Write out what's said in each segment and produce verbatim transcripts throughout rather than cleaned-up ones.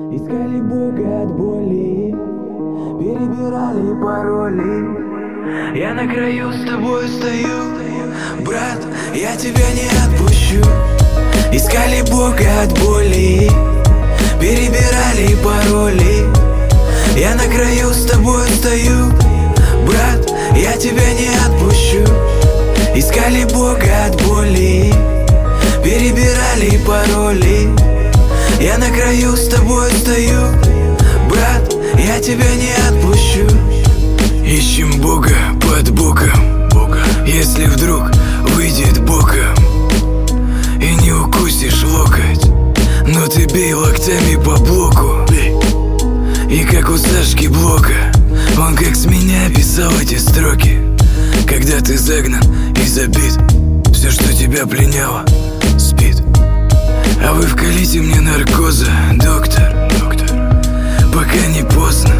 Искали Бога от боли, перебирали пароли. Я на краю с тобой стою, брат, я тебя не отпущу. Искали Бога от боли, перебирали пароли. Я на краю с тобой стою, брат, я тебя не отпущу. Искали Бога от боли, перебирали пароли. Я на краю с тобой стою, брат, я тебя не отпущу. Ищем Бога под боком, Бога. Если вдруг выйдет боком и не укусишь локоть, но ты бей локтями по блоку. Бей. И как у Сашки Блока, он как с меня писал эти строки. Когда ты загнан и забит, все, что тебя пленяло, спит. А вы вкалите мне наркоза, доктор, доктор, пока не поздно.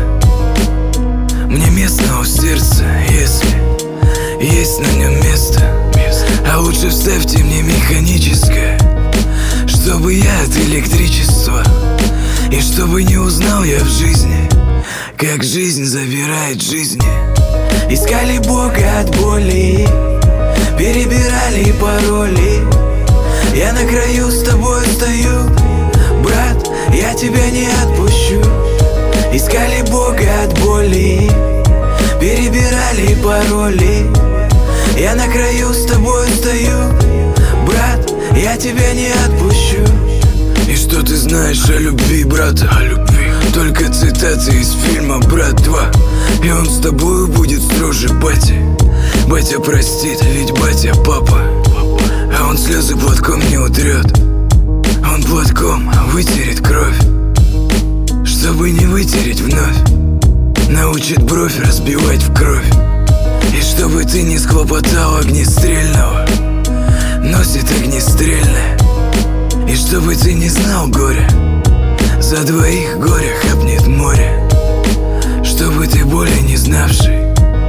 Мне местного в сердце, если есть на нем место. А лучше вставьте мне механическое, чтобы я от электричества, и чтобы не узнал я в жизни, как жизнь забирает жизни. Искали Бога от боли, перебирали пароли. Я на краю с тобой стою, брат, я тебя не отпущу. Искали Бога от боли, перебирали пароли. Я на краю с тобой стою, брат, я тебя не отпущу. И что ты знаешь о любви, брат? О любви только цитаты из фильма «Брат два». И он с тобою будет строже бати. Батя простит, ведь батя папа. А он слезы платком не утрет, он платком вытерет кровь, чтобы не вытереть вновь. Научит бровь разбивать в кровь. И чтобы ты не схлопотал огнестрельного, носит огнестрельное. И чтобы ты не знал горя, за двоих горя хапнет море. Чтобы ты боли не знавший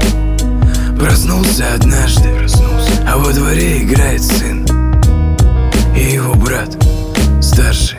проснулся однажды, а во дворе играет сын и его брат старший.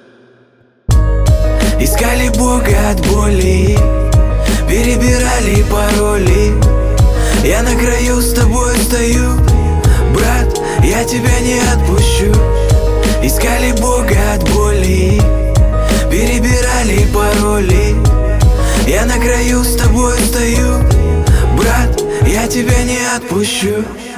Искали Бога от боли, перебирали пароли. Я на краю с тобой стою, брат, я тебя не отпущу. Искали Бога от боли, перебирали пароли. Я на краю с тобой стою, брат, я тебя не отпущу.